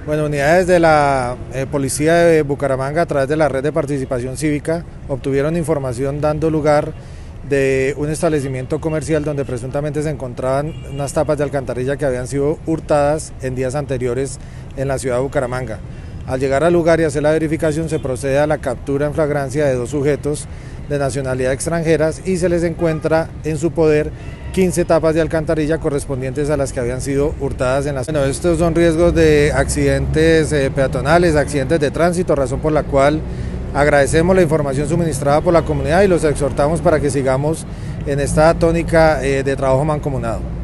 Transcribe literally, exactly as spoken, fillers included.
Bueno, unidades de la eh, Policía de Bucaramanga a través de la red de participación cívica obtuvieron información dando lugar de un establecimiento comercial donde presuntamente se encontraban unas tapas de alcantarilla que habían sido hurtadas en días anteriores en la ciudad de Bucaramanga. Al llegar al lugar y hacer la verificación se procede a la captura en flagrancia de dos sujetos de nacionalidad extranjeras y se les encuentra en su poder quince tapas de alcantarilla correspondientes a las que habían sido hurtadas en la ciudad. Bueno, estos son riesgos de accidentes eh, peatonales, accidentes de tránsito, razón por la cual agradecemos la información suministrada por la comunidad y los exhortamos para que sigamos en esta tónica eh, de trabajo mancomunado.